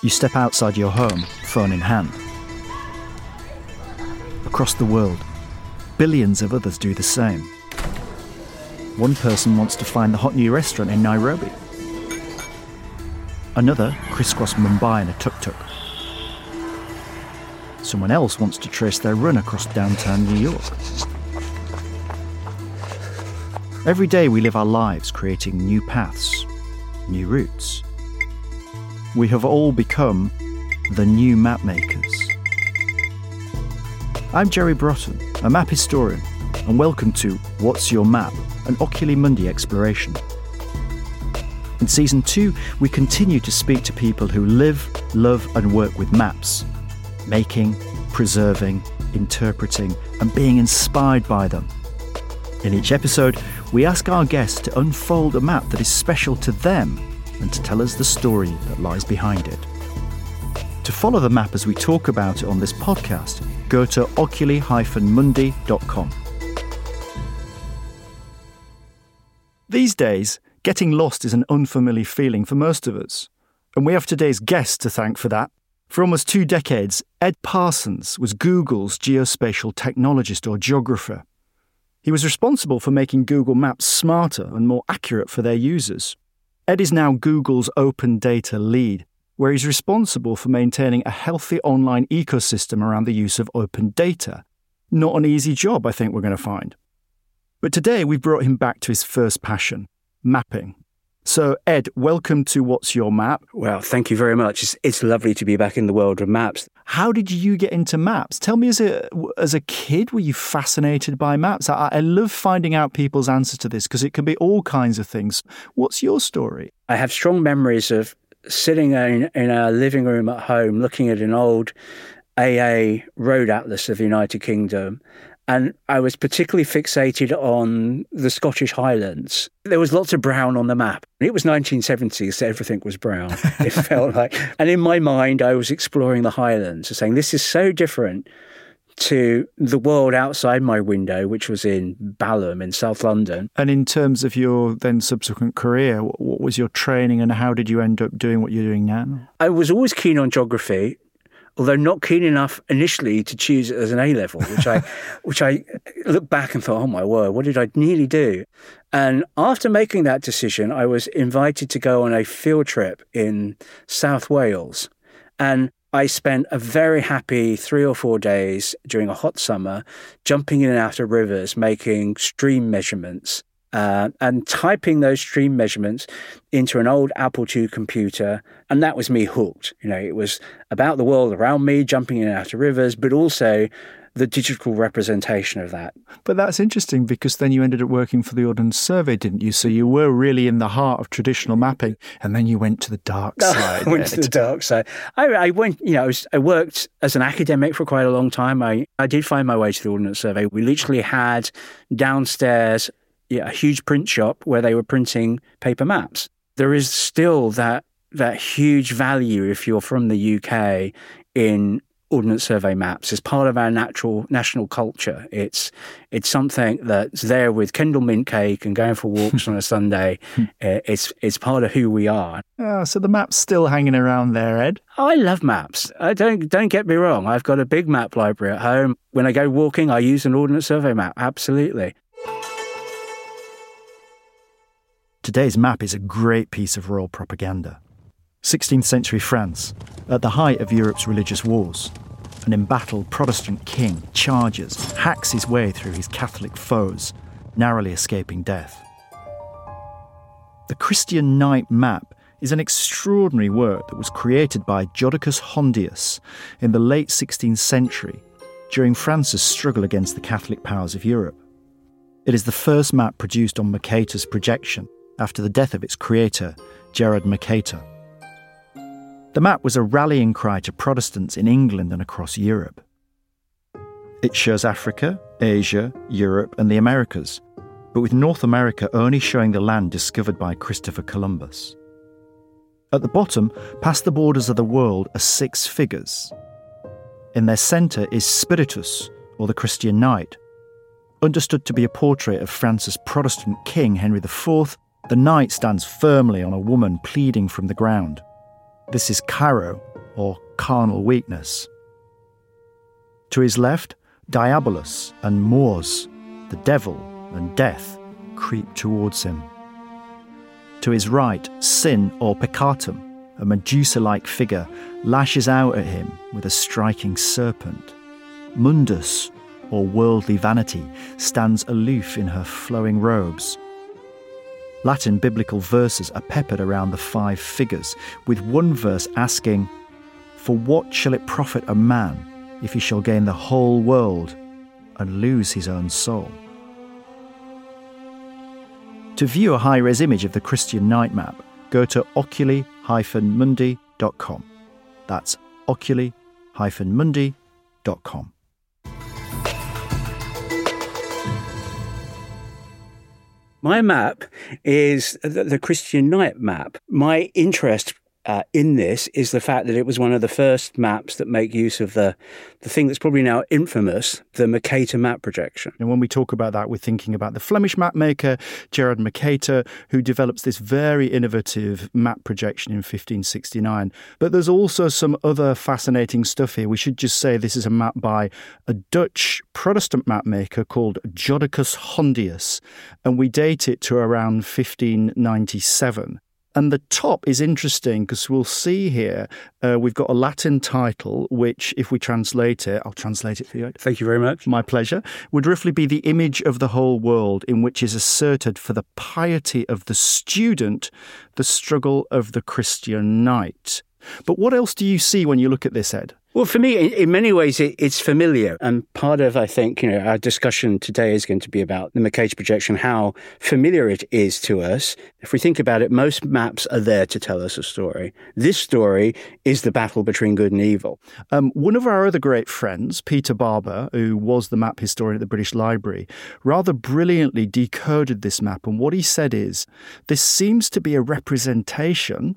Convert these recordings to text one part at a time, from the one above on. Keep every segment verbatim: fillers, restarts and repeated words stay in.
You step outside your home, phone in hand. Across the world, billions of others do the same. One person wants to find the hot new restaurant in Nairobi. Another crisscross Mumbai in a tuk-tuk. Someone else wants to trace their run across downtown New York. Every day we live our lives creating new paths, new routes. We have all become the new map makers. I'm Jerry Broughton, a map historian, and welcome to What's Your Map, an Oculi Mundi exploration. In Season two, we continue to speak to people who live, love and work with maps, making, preserving, interpreting and being inspired by them. In each episode, we ask our guests to unfold a map that is special to them and to tell us the story that lies behind it. To follow the map as we talk about it on this podcast, go to oculi dash mundi dot com. These days, getting lost is an unfamiliar feeling for most of us, and we have today's guest to thank for that. For almost two decades, Ed Parsons was Google's geospatial technologist or geographer. He was responsible for making Google Maps smarter and more accurate for their users. Ed is now Google's open data lead, where he's responsible for maintaining a healthy online ecosystem around the use of open data. Not an easy job, I think we're going to find. But today we've brought him back to his first passion, mapping. So, Ed, welcome to What's Your Map? Well, thank you very much. It's, it's lovely to be back in the world of maps. How did you get into maps? Tell me, as a as a kid, were you fascinated by maps? I, I love finding out people's answers to this because it can be all kinds of things. What's your story? I have strong memories of sitting in, in our living room at home looking at an old A A road atlas of the United Kingdom. And I was particularly fixated on the Scottish Highlands. There was lots of brown on the map. It was nineteen seventies, so everything was brown, it felt like. And in my mind, I was exploring the Highlands, saying this is so different to the world outside my window, which was in Balham in South London. And in terms of your then subsequent career, what was your training and how did you end up doing what you're doing now? I was always keen on geography, although not keen enough initially to choose it as an A-level, which I which I look back and thought, oh my word, what did I nearly do? And after making that decision, I was invited to go on a field trip in South Wales. And I spent a very happy three or four days during a hot summer, jumping in and out of rivers, making stream measurements, Uh, and typing those stream measurements into an old Apple two computer. And that was me hooked. You know, it was about the world around me, jumping in and out of rivers, but also the digital representation of that. But that's interesting because then you ended up working for the Ordnance Survey, didn't you? So you were really in the heart of traditional mapping, and then you went to the dark side. I went to the dark side. I, I went, you know, I, was, I worked as an academic for quite a long time. I, I did find my way to the Ordnance Survey. We literally had downstairs Yeah, a huge print shop where they were printing paper maps. There is still that that huge value if you're from the U K in Ordnance Survey maps. It's part of our natural national culture. It's it's something that's there with Kendal mint cake and going for walks on a Sunday. It's it's part of who we are. Oh, so the map's still hanging around there, Ed? I love maps. I don't don't get me wrong. I've got a big map library at home. When I go walking, I use an Ordnance Survey map. Absolutely. Today's map is a great piece of royal propaganda. sixteenth century France, at the height of Europe's religious wars, an embattled Protestant king charges, hacks his way through his Catholic foes, narrowly escaping death. The Christian Knight map is an extraordinary work that was created by Jodocus Hondius in the late sixteenth century during France's struggle against the Catholic powers of Europe. It is the first map produced on Mercator's projection after the death of its creator, Gerard Mercator. The map was a rallying cry to Protestants in England and across Europe. It shows Africa, Asia, Europe and the Americas, but with North America only showing the land discovered by Christopher Columbus. At the bottom, past the borders of the world, are six figures. In their centre is Spiritus, or the Christian Knight. Understood to be a portrait of France's Protestant king, Henry the Fourth, the knight stands firmly on a woman pleading from the ground. This is Caro, or carnal weakness. To his left, Diabolus and Mors, the devil and death, creep towards him. To his right, Sin or Peccatum, a Medusa-like figure, lashes out at him with a striking serpent. Mundus, or worldly vanity, stands aloof in her flowing robes. Latin biblical verses are peppered around the five figures, with one verse asking, "For what shall it profit a man if he shall gain the whole world and lose his own soul?" To view a high-res image of the Christian night map, go to oculi dash mundi dot com. That's oculi dash mundi dot com. My map is the, the Christian night map. My interest uh, in this is the fact that it was one of the first maps that make use of the, the thing that's probably now infamous, the Mercator map projection. And when we talk about that, we're thinking about the Flemish map maker, Gerard Mercator, who develops this very innovative map projection in fifteen sixty-nine. But there's also some other fascinating stuff here. We should just say this is a map by a Dutch Protestant map maker called Jodocus Hondius, and we date it to around fifteen ninety-seven. And the top is interesting because we'll see here, uh, we've got a Latin title, which if we translate it, I'll translate it for you. Thank you very much. My pleasure. Would roughly be the image of the whole world in which is asserted for the piety of the student, the struggle of the Christian knight. But what else do you see when you look at this, Ed? Well, for me, in, in many ways, it, it's familiar. And part of, I think, you know, our discussion today is going to be about the Mercator projection, how familiar it is to us. If we think about it, most maps are there to tell us a story. This story is the battle between good and evil. Um, one of our other great friends, Peter Barber, who was the map historian at the British Library, rather brilliantly decoded this map. And what he said is, this seems to be a representation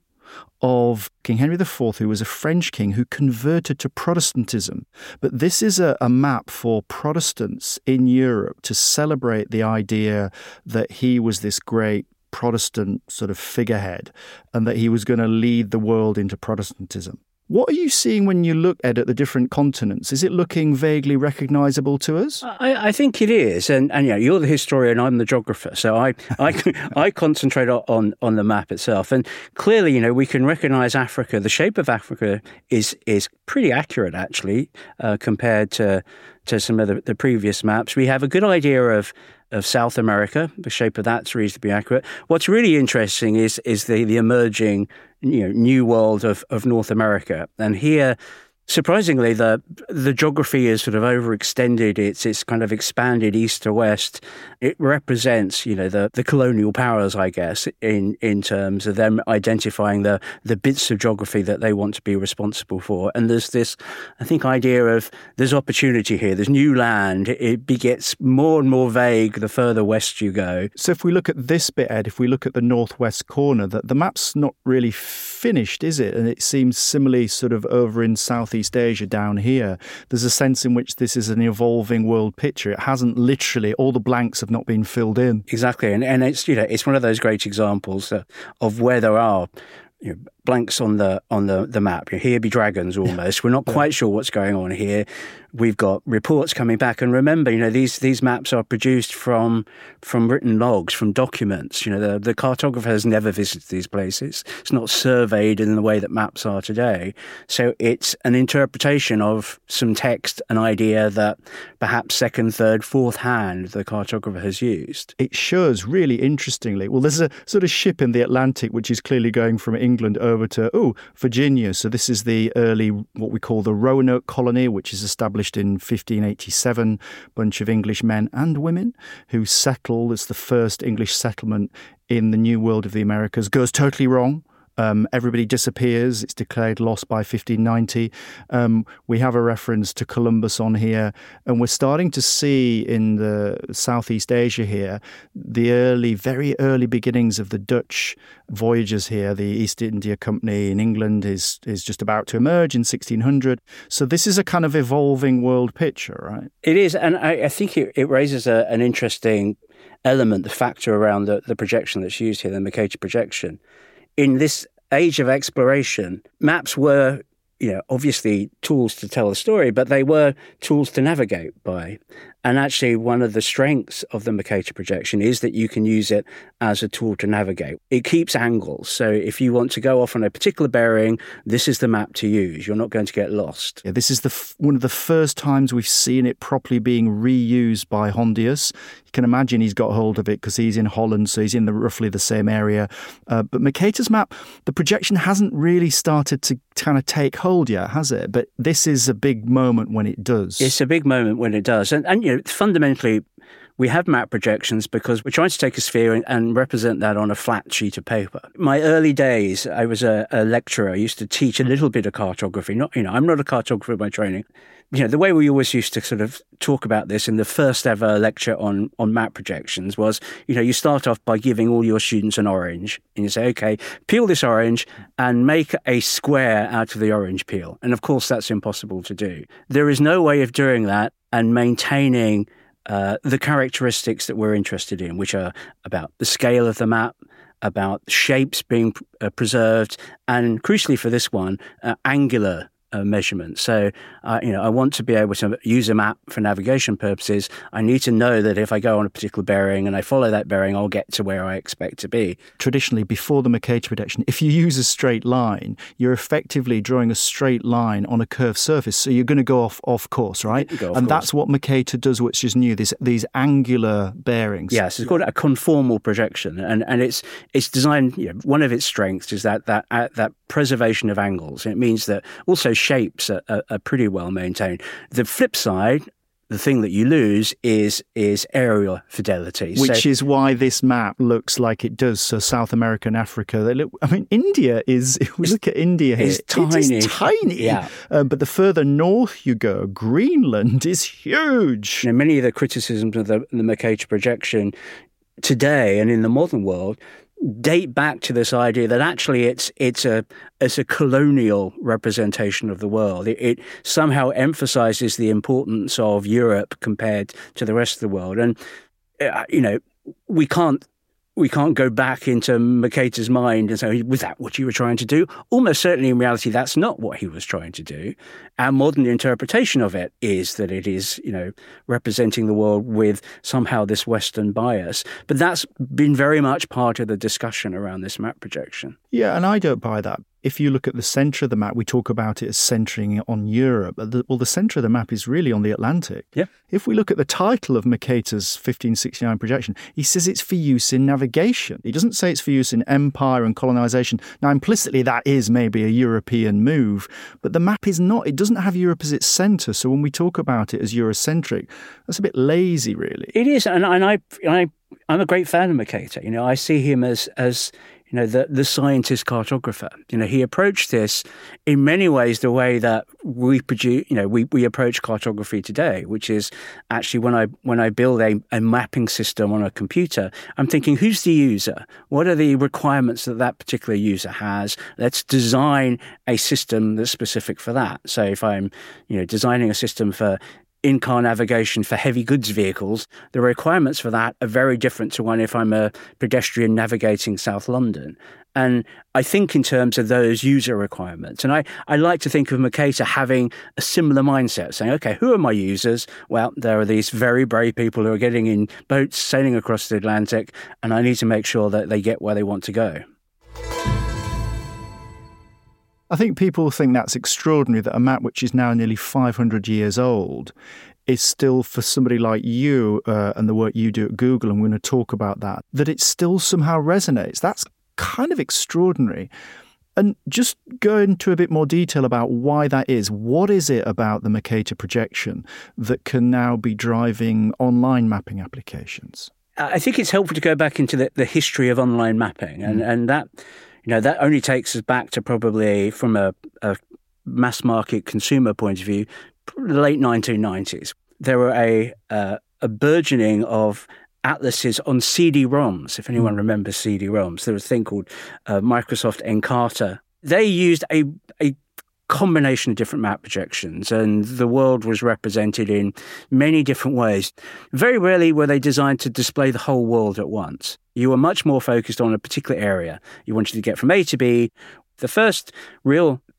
of King Henry the Fourth, who was a French king who converted to Protestantism. But this is a, a map for Protestants in Europe to celebrate the idea that he was this great Protestant sort of figurehead and that he was going to lead the world into Protestantism. What are you seeing when you look, Ed, at the different continents? Is it looking vaguely recognisable to us? I, I think it is. And, and yeah, you're the historian, I'm the geographer. So I I, I concentrate on, on the map itself. And clearly, you know, we can recognise Africa. The shape of Africa is is pretty accurate, actually, uh, compared to, to some of the, the previous maps. We have a good idea of of South America. The shape of that's reasonably accurate. What's really interesting is is the, the emerging, you know, new world of, of North America. And here, surprisingly, the the geography is sort of overextended. It's it's kind of expanded east to west. It represents, you know, the, the colonial powers, I guess, in, in terms of them identifying the, the bits of geography that they want to be responsible for. And there's this, I think, idea of there's opportunity here. There's new land. It gets more and more vague the further west you go. So if we look at this bit, Ed, if we look at the northwest corner, that the map's not really finished, is it? And it seems similarly sort of over in Southeast Asia down here. There's a sense in which this is an evolving world picture. It hasn't literally, all the blanks have not been filled in. Exactly. And and it's, you know, it's one of those great examples uh, of where there are, you know, blanks on the on the, the map. You know, here be dragons almost. We're not quite sure what's going on here. We've got reports coming back. And remember, you know, these these maps are produced from from written logs, from documents. You know, the, the cartographer has never visited these places. It's not surveyed in the way that maps are today. So it's an interpretation of some text, an idea that perhaps second, third, fourth hand the cartographer has used. It shows really interestingly. Well, there's a sort of ship in the Atlantic which is clearly going from England over to, oh, Virginia. So this is the early, what we call the Roanoke colony, which is established in fifteen eighty-seven, bunch of English men and women who settle. It's the first English settlement in the New World of the Americas. Goes totally wrong. Um, everybody disappears. It's declared lost by fifteen ninety. Um, we have a reference to Columbus on here, and we're starting to see in the Southeast Asia here the early, very early beginnings of the Dutch voyages here. The East India Company in England is is just about to emerge in sixteen hundred. So this is a kind of evolving world picture, right? It is, and I, I think it, it raises a, an interesting element, the factor around the, the projection that's used here, the Mercator projection. In this age of exploration, maps were you know, obviously tools to tell a story, but they were tools to navigate by. And actually, one of the strengths of the Mercator projection is that you can use it as a tool to navigate. It keeps angles. So if you want to go off on a particular bearing, this is the map to use. You're not going to get lost. Yeah, this is the f- one of the first times we've seen it properly being reused by Hondius. You can imagine he's got hold of it because he's in Holland, so he's in the roughly the same area. Uh, but Mercator's map, the projection hasn't really started to kind of take hold yet, has it? But this is a big moment when it does. It's a big moment when it does. And, and you know, fundamentally, we have map projections because we're trying to take a sphere and, and represent that on a flat sheet of paper. My early days, I was a, a lecturer. I used to teach a little bit of cartography. Not, you know, I'm not a cartographer by training. You know, the way we always used to sort of talk about this in the first ever lecture on, on map projections was, you know, you start off by giving all your students an orange and you say, okay, peel this orange and make a square out of the orange peel. And of course, that's impossible to do. There is no way of doing that and maintaining uh, the characteristics that we're interested in, which are about the scale of the map, about shapes being uh, preserved, and crucially for this one, uh, angular Uh, measurement. So, uh, you know, I want to be able to use a map for navigation purposes. I need to know that if I go on a particular bearing and I follow that bearing, I'll get to where I expect to be. Traditionally, before the Mercator projection, if you use a straight line, you're effectively drawing a straight line on a curved surface. So you're going to go off off course, right? Go off and course. That's what Mercator does, which is new. This, these angular bearings. Yes, it's called a conformal projection, and and it's it's designed. You know, one of its strengths is that that uh, that preservation of angles. And it means that also shapes are, are, are pretty well maintained. The flip side, the thing that you lose is is area fidelity, which so, is why this map looks like it does. So South America and Africa, they look. I mean, India is. If we look at India here, it's tiny, it is tiny. Yeah. Uh, but the further north you go, Greenland is huge. You know, many of the criticisms of the, the Mercator projection today and in the modern world date back to this idea that actually it's it's a it's a colonial representation of the world. It, it somehow emphasizes the importance of Europe compared to the rest of the world, and uh, you know we can't we can't go back into Mercator's mind and say, was that what you were trying to do? Almost certainly in reality, that's not what he was trying to do. Our modern interpretation of it is that it is, you know, representing the world with somehow this Western bias. But that's been very much part of the discussion around this map projection. Yeah, and I don't buy that. If you look at the centre of the map, we talk about it as centering on Europe. Well, the centre of the map is really on the Atlantic. Yeah. If we look at the title of Mercator's fifteen sixty-nine projection, he says it's for use in navigation. He doesn't say it's for use in empire and colonisation. Now, implicitly, that is maybe a European move, but the map is not. It doesn't have Europe as its centre. So when we talk about it as Eurocentric, that's a bit lazy, really. It is, and, and I, I, I'm a great fan of Mercator. You know, I see him as as you know, the, the scientist cartographer. You know, he approached this in many ways the way that we produce, you know, we, we approach cartography today, which is actually when I when I build a, a mapping system on a computer, I'm thinking, who's the user? What are the requirements that that particular user has? Let's design a system that's specific for that. So if I'm, you know, designing a system for in-car navigation for heavy goods vehicles, the requirements for that are very different to one if I'm a pedestrian navigating South London. And I think in terms of those user requirements, and I, I like to think of Mercator having a similar mindset, saying, okay, who are my users? Well, there are these very brave people who are getting in boats, sailing across the Atlantic, and I need to make sure that they get where they want to go. I think people think that's extraordinary that a map which is now nearly five hundred years old is still, for somebody like you uh, and the work you do at Google, and we're going to talk about that, that it still somehow resonates. That's kind of extraordinary. And just go into a bit more detail about why that is. What is it about the Mercator projection that can now be driving online mapping applications? I think it's helpful to go back into the, the history of online mapping, and, mm. and that... You know, that only takes us back to probably, from a, a mass market consumer point of view, the late nineteen nineties. There were a uh, a burgeoning of atlases on C D ROMs, if anyone remembers C D ROMs. There was a thing called uh, Microsoft Encarta. They used a a combination of different map projections, and the world was represented in many different ways. Very rarely were they designed to display the whole world at once. You were much more focused on a particular area. You wanted to get from A to B. The first real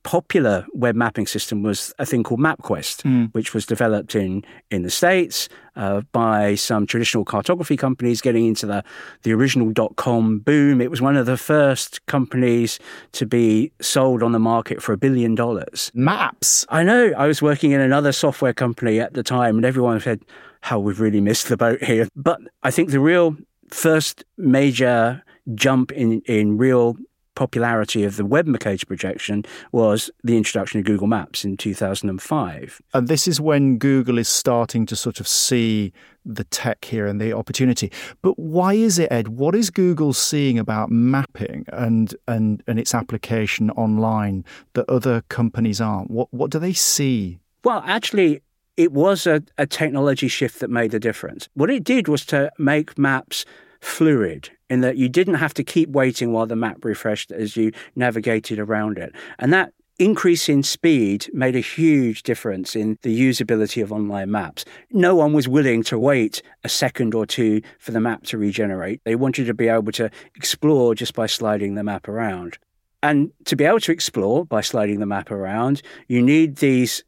popular web mapping system was a thing called MapQuest, Mm. which was developed in, in the States uh, by some traditional cartography companies getting into the, the original dot-com boom. It was one of the first companies to be sold on the market for a billion dollars. Maps. I know. I was working in another software company at the time, and everyone said, how we've really missed the boat here. But I think the real first major jump in, in real popularity of the web page projection was the introduction of Google Maps in two thousand five. And this is when Google is starting to sort of see the tech here and the opportunity. But why is it, Ed? What is Google seeing about mapping and and, and its application online that other companies aren't? What what do they see? Well, actually, it was a, a technology shift that made the difference. What it did was to make maps fluid, in that you didn't have to keep waiting while the map refreshed as you navigated around it. And that increase in speed made a huge difference in the usability of online maps. No one was willing to wait a second or two for the map to regenerate. They wanted to be able to explore just by sliding the map around. And to be able to explore by sliding the map around, you need these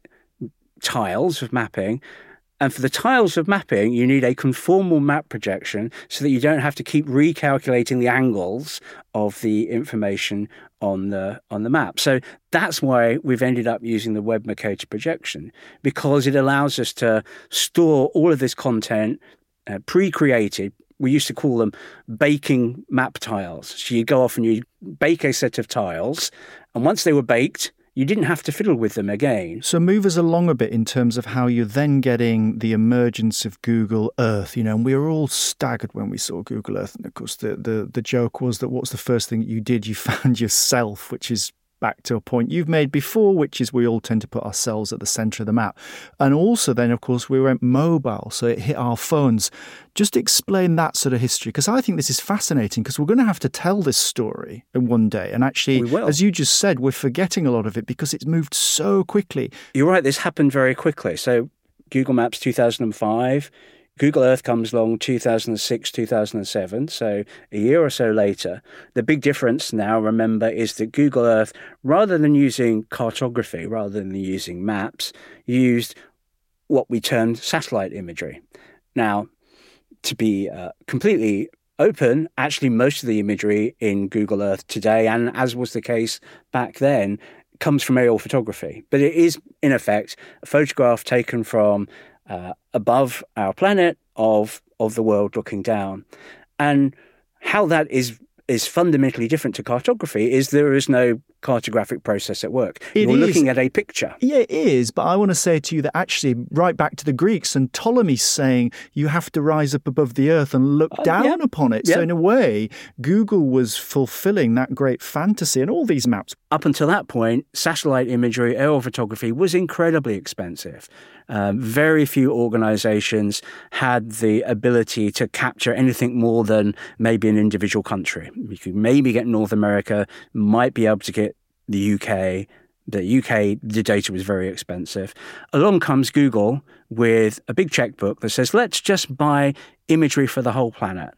tiles of mapping. And for the tiles of mapping, you need a conformal map projection so that you don't have to keep recalculating the angles of the information on the on the map. So that's why we've ended up using the web Mercator projection, because it allows us to store all of this content uh, pre-created. We used to call them baking map tiles. So you go off and you bake a set of tiles, and once they were baked, you didn't have to fiddle with them again. So move us along a bit in terms of how you're then getting the emergence of Google Earth. You know, and we were all staggered when we saw Google Earth. And of course, the, the, the joke was that what's the first thing that you did? You found yourself, which is back to a point you've made before, which is we all tend to put ourselves at the centre of the map. And also then, of course, we went mobile, so it hit our phones. Just explain that sort of history, because I think this is fascinating, because we're going to have to tell this story one day. And actually, as you just said, we're forgetting a lot of it because it's moved so quickly. You're right, this happened very quickly. So Google Maps two thousand five, Google Earth comes along two thousand six, two thousand seven, so a year or so later. The big difference now, remember, is that Google Earth, rather than using cartography, rather than using maps, used what we termed satellite imagery. Now, to be uh, completely open, actually most of the imagery in Google Earth today, and as was the case back then, comes from aerial photography. But it is, in effect, a photograph taken from Uh, above our planet of of the world looking down. And how that is is fundamentally different to cartography is there is no cartographic process at work. It You're is. looking at a picture. Yeah, it is. But I want to say to you that actually, right back to the Greeks, and Ptolemy's saying you have to rise up above the earth and look Uh, down yeah. upon it. Yeah. So in a way, Google was fulfilling that great fantasy, and all these maps. Up until that point, satellite imagery, aerial photography was incredibly expensive. Um, very few organizations had the ability to capture anything more than maybe an individual country. You could maybe get North America, might be able to get the U K. The U K, the data was very expensive. Along comes Google with a big checkbook that says, let's just buy imagery for the whole planet.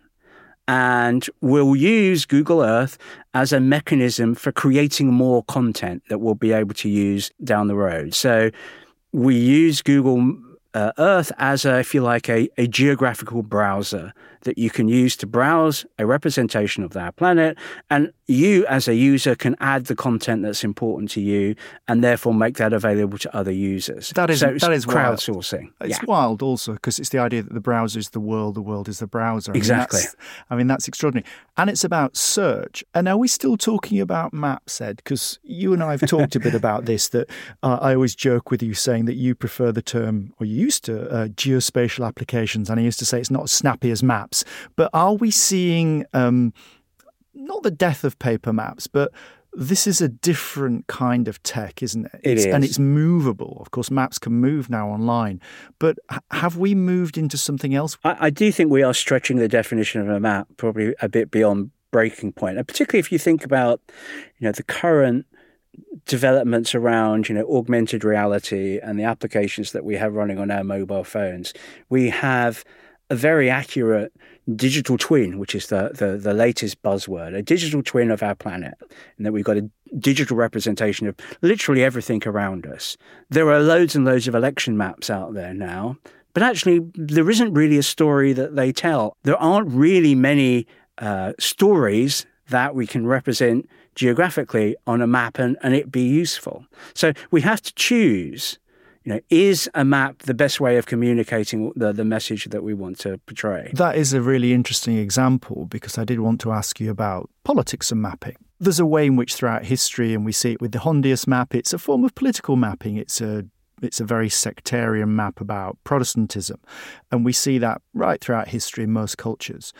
And we'll use Google Earth as a mechanism for creating more content that we'll be able to use down the road. So we use Google uh, Earth as, a, if you like, a, a geographical browser that you can use to browse a representation of our planet. And you, as a user, can add the content that's important to you and therefore make that available to other users. That is, so it's that is crowdsourcing. Wild. It's yeah. wild also, because it's the idea that the browser is the world, the world is the browser. I Exactly. Mean, that's, I mean, that's extraordinary. And it's about search. And are we still talking about maps, Ed? Because you and I have talked a bit about this, that uh, I always joke with you saying that you prefer the term, or you used to, uh, geospatial applications. And I used to say it's not as snappy as maps. But are we seeing, um, not the death of paper maps, but this is a different kind of tech, isn't it? It It's, is. And it's movable. Of course, maps can move now online. But have we moved into something else? I, I do think we are stretching the definition of a map probably a bit beyond breaking point. And particularly if you think about, you know, the current developments around, you know, augmented reality and the applications that we have running on our mobile phones. We have a very accurate digital twin, which is the, the, the latest buzzword, a digital twin of our planet, and that we've got a digital representation of literally everything around us. There are loads and loads of election maps out there now, but actually there isn't really a story that they tell. There aren't really many uh, stories that we can represent geographically on a map and, and it be useful. So we have to choose, you know, is a map the best way of communicating the, the message that we want to portray? That is a really interesting example, because I did want to ask you about politics and mapping. There's a way in which throughout history, and we see it with the Hondius map, it's a form of political mapping. It's a It's a very sectarian map about Protestantism. And we see that right throughout history in most cultures.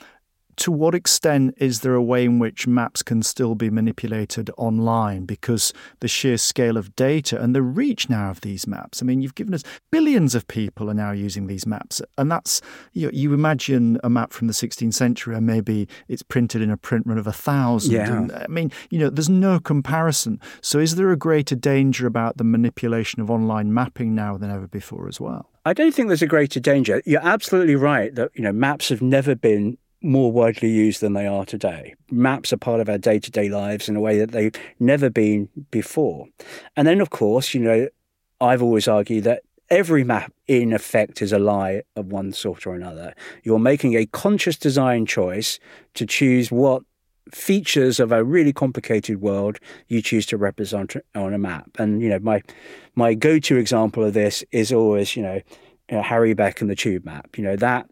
To what extent is there a way in which maps can still be manipulated online, because the sheer scale of data and the reach now of these maps? I mean, you've given us billions of people are now using these maps. And that's, you know, you imagine a map from the sixteenth century and maybe it's printed in a print run of a thousand. Yeah. And, I mean, you know, there's no comparison. So is there a greater danger about the manipulation of online mapping now than ever before as well? I don't think there's a greater danger. You're absolutely right that, you know, maps have never been more widely used than they are today. Maps are part of our day-to-day lives in a way that they've never been before. And then, of course, you know, I've always argued that every map, in effect, is a lie of one sort or another. You're making a conscious design choice to choose what features of a really complicated world you choose to represent on a map. And, you know, my my go-to example of this is always, you know, you know Harry Beck and the Tube Map. You know, that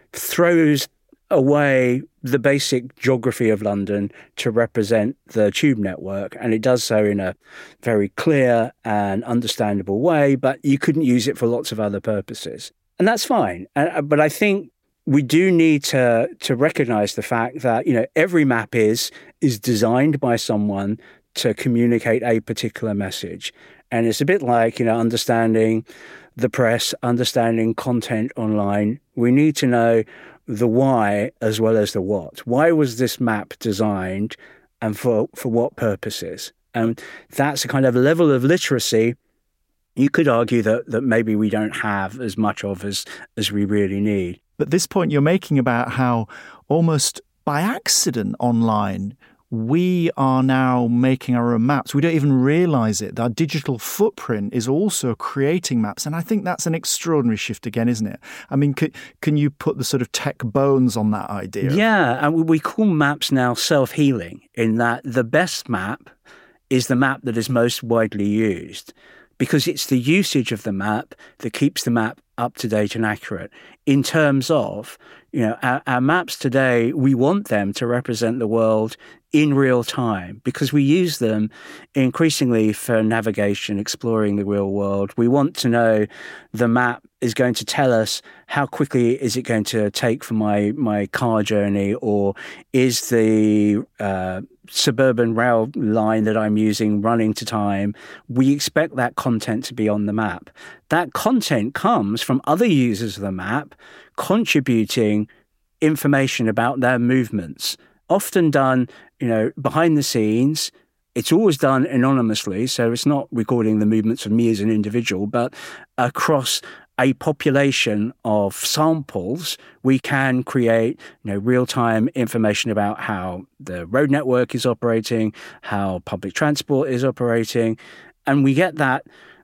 throws away the basic geography of London to represent the tube network, and it does so in a very clear and understandable way, but you couldn't use it for lots of other purposes. And that's fine. Uh, but I think we do need to to recognize the fact that, you know, every map is is designed by someone to communicate a particular message. And it's a bit like, you know, understanding the press, understanding content online. We need to know the why as well as the what. Why was this map designed, and for, for what purposes? And that's a kind of level of literacy you could argue that, that maybe we don't have as much of as, as we really need. But this point you're making about how almost by accident online, we are now making our own maps. We don't even realise it. Our digital footprint is also creating maps. And I think that's an extraordinary shift again, isn't it? I mean, can, can you put the sort of tech bones on that idea? Yeah, and we call maps now self-healing, in that the best map is the map that is most widely used, because it's the usage of the map that keeps the map up to date and accurate. In terms of, you know, our, our maps today, we want them to represent the world in real time, because we use them increasingly for navigation, exploring the real world. We want to know the map is going to tell us how quickly is it going to take for my, my car journey, or is the uh, suburban rail line that I'm using running to time. We expect that content to be on the map. That content comes from other users of the map contributing information about their movements, often done, you know, behind the scenes. It's always done anonymously, so it's not recording the movements of me as an individual, but across a population of samples, we can create, you know, real-time information about how the road network is operating, how public transport is operating, and we get that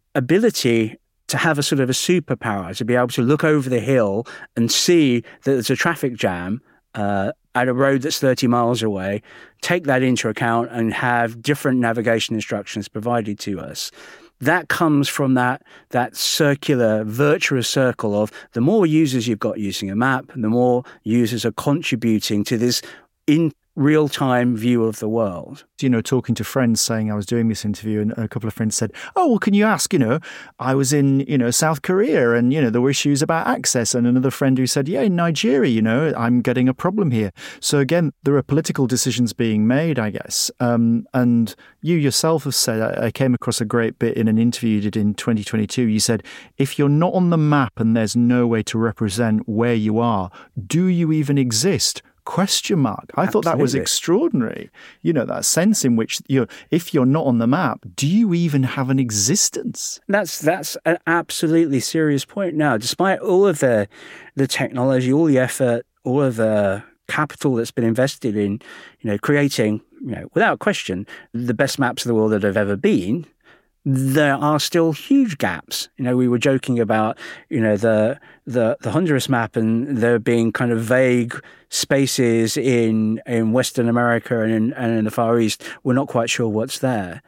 ability to have a sort of a superpower, to be able to look over the hill and see that there's a traffic jam uh, at a road that's thirty miles away, take that into account and have different navigation instructions provided to us. That comes from that that circular, virtuous circle of the more users you've got using a map, the more users are contributing to this in real-time view of the world. You know, talking to friends saying I was doing this interview, and a couple of friends said, oh, well, can you ask, you know, I was in, you know, South Korea and, you know, there were issues about access. And another friend who said, yeah, in Nigeria, you know, I'm getting a problem here. So again, there are political decisions being made, I guess. Um, and you yourself have said, I, I came across a great bit in an interview you did in twenty twenty-two. You said, if you're not on the map and there's no way to represent where you are, do you even exist? question mark. I Absolutely. thought that was extraordinary. You know, that sense in which, you know, if you're not on the map, do you even have an existence? That's that's an absolutely serious point now. Despite all of the the technology, all the effort, all of the capital that's been invested in, you know, creating, you know, without question, the best maps of the world that have ever been, there are still huge gaps. You know, we were joking about, you know, the the the Honduras map and there being kind of vague spaces in in Western America and in, and in the Far East. We're not quite sure what's there.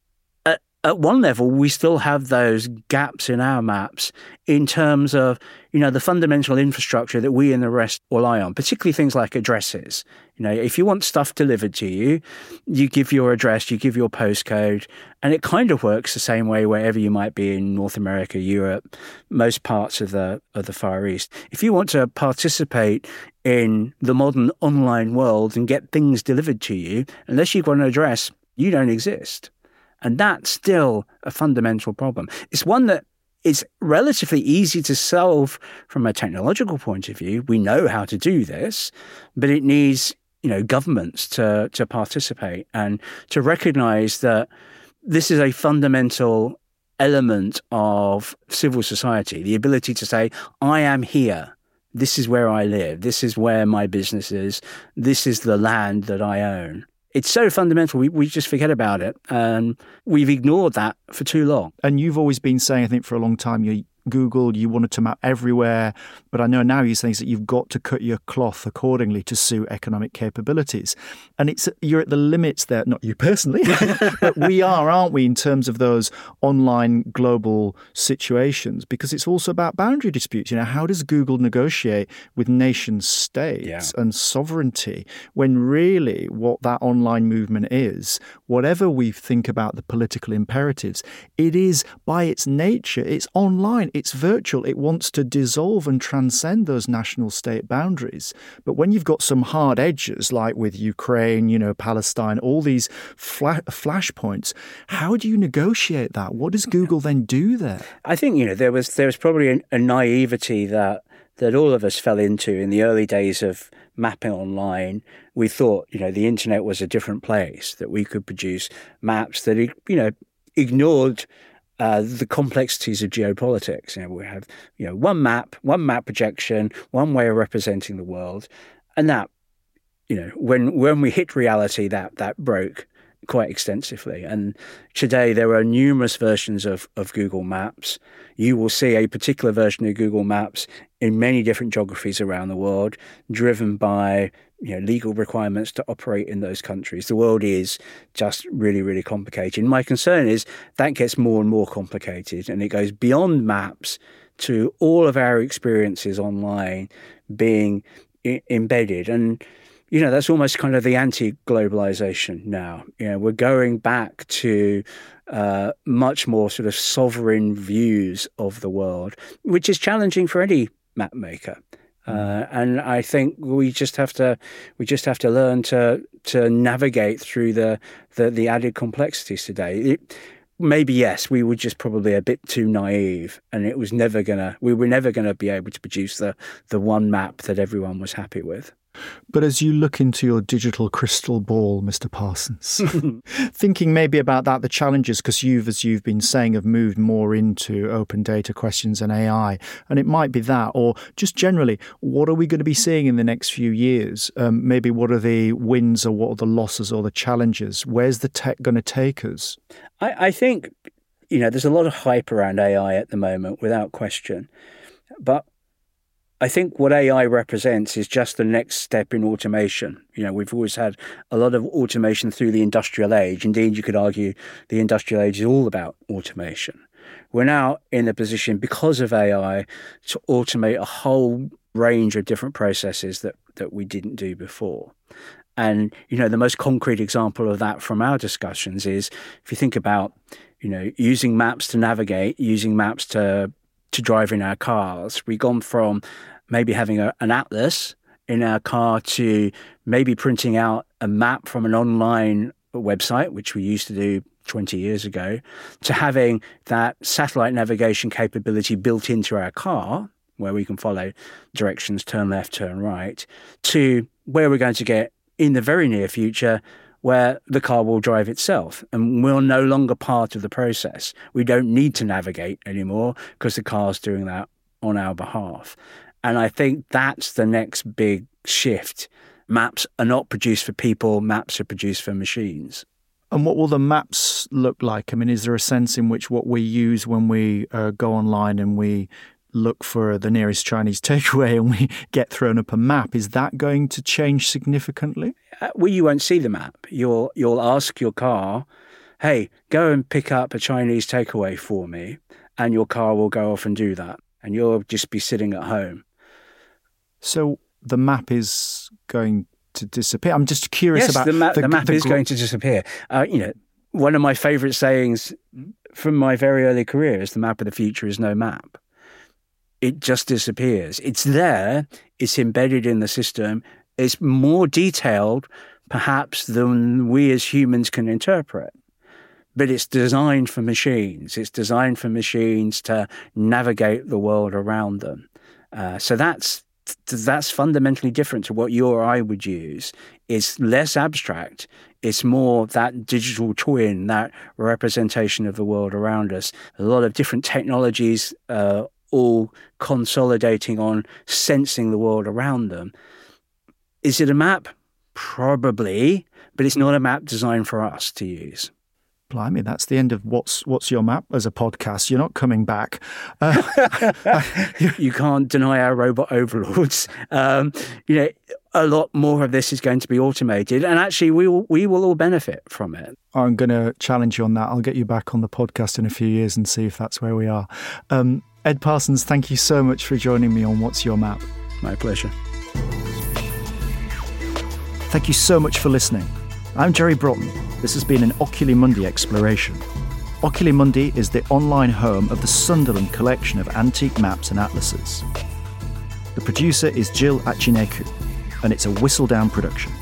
At, at one level, we still have those gaps in our maps in terms of, you know, the fundamental infrastructure that we and the rest rely on, particularly things like addresses. You know, if you want stuff delivered to you, you give your address, you give your postcode, and it kind of works the same way wherever you might be in North America, Europe, most parts of the of the Far East. If you want to participate in the modern online world and get things delivered to you, unless you've got an address, you don't exist. And that's still a fundamental problem. It's one that is relatively easy to solve from a technological point of view. We know how to do this, but it needs, you know, governments to to participate and to recognize that this is a fundamental element of civil society, the ability to say, I am here. This is where I live. This is where my business is. This is the land that I own. It's so fundamental, we, we just forget about it. And we've ignored that for too long. And you've always been saying, I think for a long time, you Google, you wanted to map everywhere. But I know now you're saying that you've got to cut your cloth accordingly to suit economic capabilities. And it's you're at the limits there, not you personally, but we are, aren't we, in terms of those online global situations? Because it's also about boundary disputes. You know, how does Google negotiate with nation states Yeah. and sovereignty when really what that online movement is, whatever we think about the political imperatives, it is by its nature, it's online. It's virtual. It wants to dissolve and transcend those national state boundaries. But when you've got some hard edges, like with Ukraine, you know, Palestine, all these fla- flashpoints, how do you negotiate that? What does Google then do there? I think, you know, there was there was probably a, a naivety that that all of us fell into in the early days of mapping online. We thought, you know, the internet was a different place, that we could produce maps that, you know, ignored Uh, the complexities of geopolitics. You know, we have, you know, one map, one map projection, one way of representing the world, and that, you know, when when we hit reality, that that broke quite extensively. And today there are numerous versions of of Google Maps. You will see a particular version of Google Maps in many different geographies around the world, driven by, you know, legal requirements to operate in those countries. The world is just really, really complicated. My concern is that gets more and more complicated, and it goes beyond maps to all of our experiences online being I- embedded. And, you know, that's almost kind of the anti-globalization now. You know, we're going back to uh, much more sort of sovereign views of the world, which is challenging for any map maker. Uh, and I think we just have to we just have to learn to to navigate through the the, the added complexities today. It, maybe yes, we were just probably a bit too naive, and it was never gonna we were never gonna be able to produce the the one map that everyone was happy with. But as you look into your digital crystal ball, Mister Parsons, thinking maybe about that, the challenges, because you've, as you've been saying, have moved more into open data questions and A I, and it might be that, or just generally, what are we going to be seeing in the next few years? Um, maybe what are the wins or what are the losses or the challenges? Where's the tech going to take us? I, I think, you know, there's a lot of hype around A I at the moment, without question. But I think what A I represents is just the next step in automation. You know, we've always had a lot of automation through the industrial age. Indeed, you could argue the industrial age is all about automation. We're now in a position, because of A I, to automate a whole range of different processes that, that we didn't do before. And, you know, the most concrete example of that from our discussions is, if you think about, you know, using maps to navigate, using maps to to drive in our cars. We've gone from maybe having a, an atlas in our car to maybe printing out a map from an online website, which we used to do twenty years ago, to having that satellite navigation capability built into our car, where we can follow directions, turn left, turn right, to where we're going to get in the very near future where the car will drive itself and we're no longer part of the process. We don't need to navigate anymore because the car's doing that on our behalf. And I think that's the next big shift. Maps are not produced for people, maps are produced for machines. And what will the maps look like? I mean, is there a sense in which what we use when we uh, go online and we look for the nearest Chinese takeaway and we get thrown up a map, is that going to change significantly? Uh, well, you won't see the map. You'll you'll ask your car, hey, go and pick up a Chinese takeaway for me, and your car will go off and do that. And you'll just be sitting at home. So the map is going to disappear? I'm just curious yes, about... the, ma- the, the map the is gr- going to disappear. Uh, you know, one of my favourite sayings from my very early career is the map of the future is no map. It just disappears. It's there. It's embedded in the system. It's more detailed, perhaps, than we as humans can interpret. But it's designed for machines. It's designed for machines to navigate the world around them. Uh, so that's that's fundamentally different to what you or I would use. It's less abstract. It's more that digital twin, that representation of the world around us. A lot of different technologies uh, all consolidating on sensing the world around them. Is it a map? Probably, but it's not a map designed for us to use. Blimey, that's the end of What's What's Your Map as a podcast. You're not coming back. Uh, you can't deny our robot overlords. Um, you know, a lot more of this is going to be automated, and actually we will, we will all benefit from it. I'm going to challenge you on that. I'll get you back on the podcast in a few years and see if that's where we are. Um, Ed Parsons, thank you so much for joining me on What's Your Map. My pleasure. Thank you so much for listening. I'm Jerry Broughton. This has been an Oculi Mundi exploration. Oculi Mundi is the online home of the Sunderland collection of antique maps and atlases. The producer is Jill Achineku, and it's a Whistledown production.